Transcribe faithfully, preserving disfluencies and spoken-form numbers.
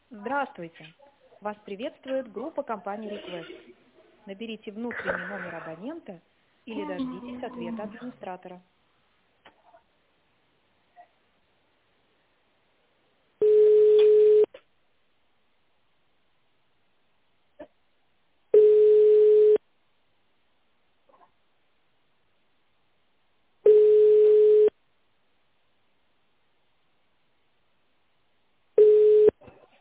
Здравствуйте! Вас приветствует группа компании Request. Наберите внутренний номер абонента или дождитесь ответа администратора.